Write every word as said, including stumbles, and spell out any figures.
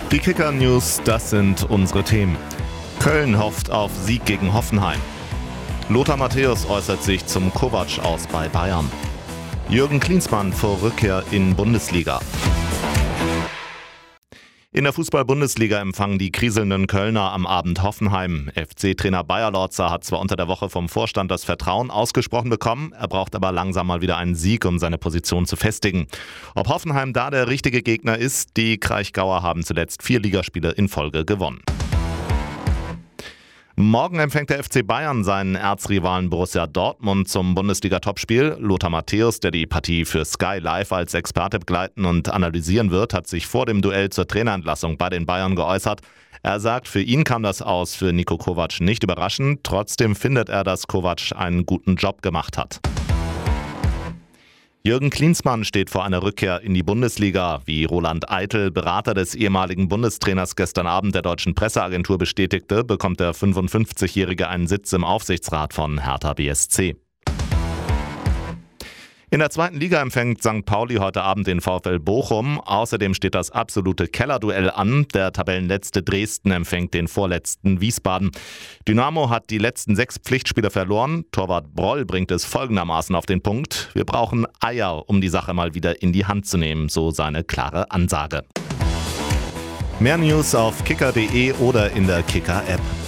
Die Kicker-News, das sind unsere Themen. Köln hofft auf Sieg gegen Hoffenheim. Lothar Matthäus äußert sich zum Kovac aus bei Bayern. Jürgen Klinsmann vor Rückkehr in Bundesliga. In der Fußball-Bundesliga empfangen die kriselnden Kölner am Abend Hoffenheim. F C-Trainer Bayer Lorzer hat zwar unter der Woche vom Vorstand das Vertrauen ausgesprochen bekommen, er braucht aber langsam mal wieder einen Sieg, um seine Position zu festigen. Ob Hoffenheim da der richtige Gegner ist, die Kraichgauer haben zuletzt vier Ligaspiele in Folge gewonnen. Morgen empfängt der F C Bayern seinen Erzrivalen Borussia Dortmund zum Bundesliga-Topspiel. Lothar Matthäus, der die Partie für Sky Live als Experte begleiten und analysieren wird, hat sich vor dem Duell zur Trainerentlassung bei den Bayern geäußert. Er sagt, für ihn kam das Aus für Niko Kovac nicht überraschend. Trotzdem findet er, dass Kovac einen guten Job gemacht hat. Jürgen Klinsmann steht vor einer Rückkehr in die Bundesliga. Wie Roland Eitel, Berater des ehemaligen Bundestrainers, gestern Abend der deutschen Presseagentur bestätigte, bekommt der fünfundfünfzigjährige einen Sitz im Aufsichtsrat von Hertha B S C. In der zweiten Liga empfängt Sankt Pauli heute Abend den VfL Bochum. Außerdem steht das absolute Kellerduell an. Der Tabellenletzte Dresden empfängt den vorletzten Wiesbaden. Dynamo hat die letzten sechs Pflichtspiele verloren. Torwart Broll bringt es folgendermaßen auf den Punkt: Wir brauchen Eier, um die Sache mal wieder in die Hand zu nehmen, so seine klare Ansage. Mehr News auf kicker punkt de oder in der Kicker-App.